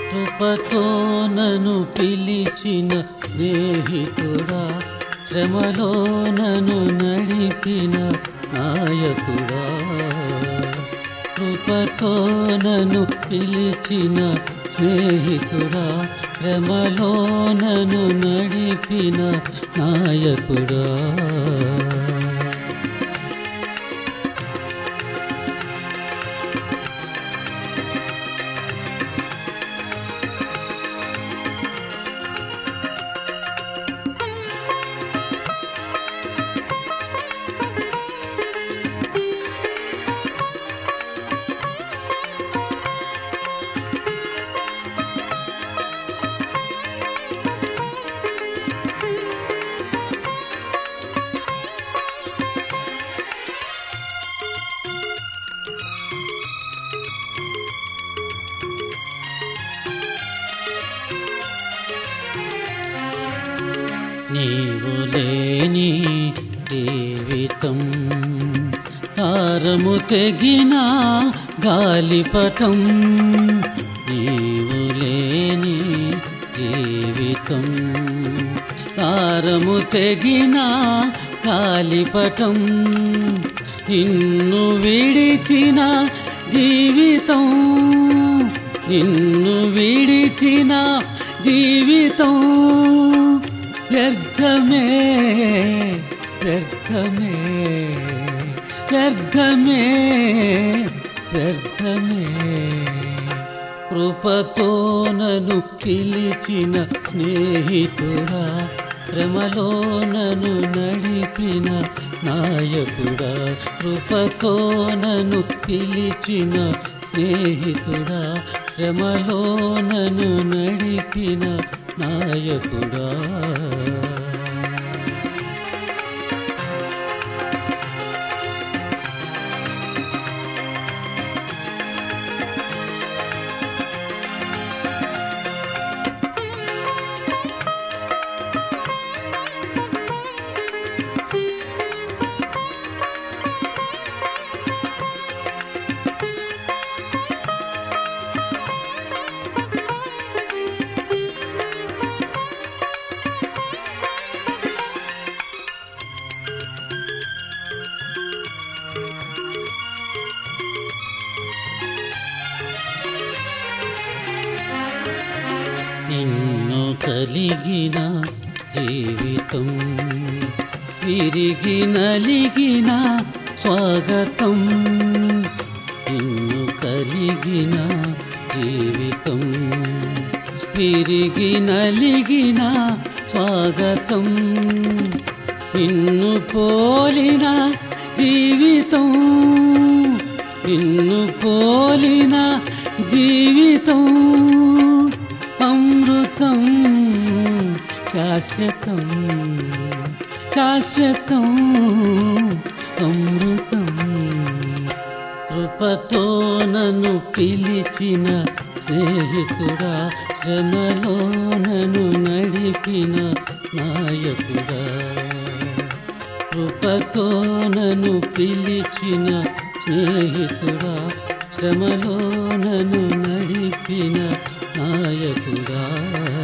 కృపతో నన్ను పిలిచిన స్నేహితుడా, శ్రమలో నన్ను నడిపిన నాయకుడా. కృపతో నన్ను పిలిచిన స్నేహితుడా, శ్రమలో నన్ను నడిపిన నాయకుడా. నీవు లేని జీవితం తారము తెగిన గాలిపటం. నీవు లేని జీవితం తారము తెగిన గాలిపటం. నిన్ను విడిచిన జీవితం, నిన్ను విడిచిన జీవితం వ్యర్థమే, వ్యర్థమే, వ్యర్థమే, వ్యర్థమే. కృపతో నన్ను పిలిచిన స్నేహితుడా, శ్రమలో నన్ను నడిపిన నాయకుడా. కృపతో నన్ను పిలిచిన స్నేహితుడా, శ్రమలో నన్ను నడిపిన నాయకుడా. నిన్ను కలిగిన జీవితం, విరిగి నలిగిన స్వాగతం. నిన్ను కలిగిన జీవితం, విరిగి నలిగిన స్వాగతం. నిన్ను పోలిన జీవితం, నిన్ను పోలిన జీవితం అమృతం, శాశ్వతం, శాశ్వతం, అమృతం. కృపతో నన్ను పిలిచిన స్నేహితుడా, శ్రమలో నన్ను నడిపిన నాయకుడా. కృపతో నన్ను పిలిచిన స్నేహితుడా, శ్రమలో నన్ను నడిపిన నాయకుడా.